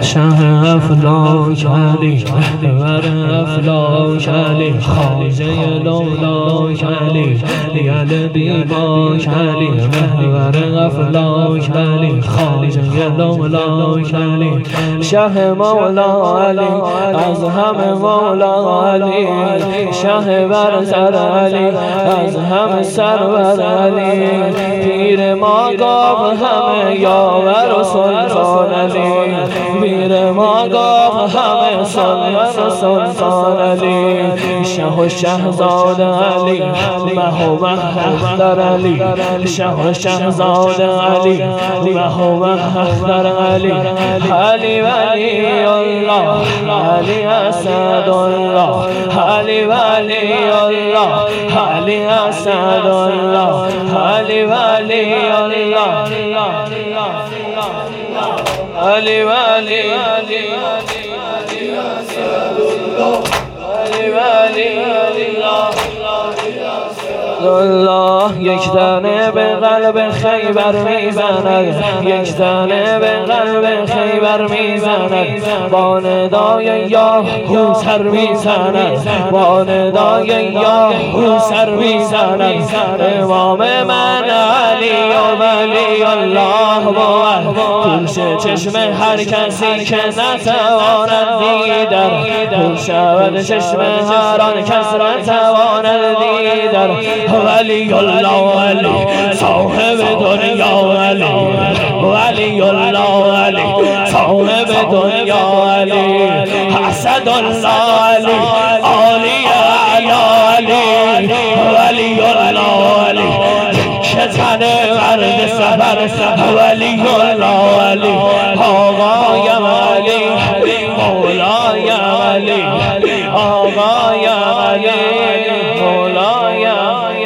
شه افلاک علی محور افلاک علی خواجه لولاک علی یلبی باک علی محور افلاک علی خواجه لولاک علی شه مولا علی از همه مولا علی شه برتر علی از همه سرور علی پیر ما گاو همه یاور و سلطان علی پیر ما گاو همه سلطان و سلطان علی شه و شهزاد علی مه و مهدر علی شه و شهزاد علی مه و مهدر علی علی ولی الله علی اسد الله علی ولی الله علی اسد الله علی ولی الله علی ولی الله یک دانه به قلب خیبر میزند یک دانه به قلب خیبر میزند با ندای یاهو سر میزند با ندای یاهو سر میزند امام من علی و ولی الله بود پوش چشم هر کسی که نتواند دیدر پوش شود چشم هر آن کس نتواند دیدر ولی الله علی صاحب دنیا علی ولی الله علی صاحب دنیا علی اسد الله علی عالی علی ولی الله علی شتن ورد سفر ولی الله علی آقای علی مولای علی آقای علی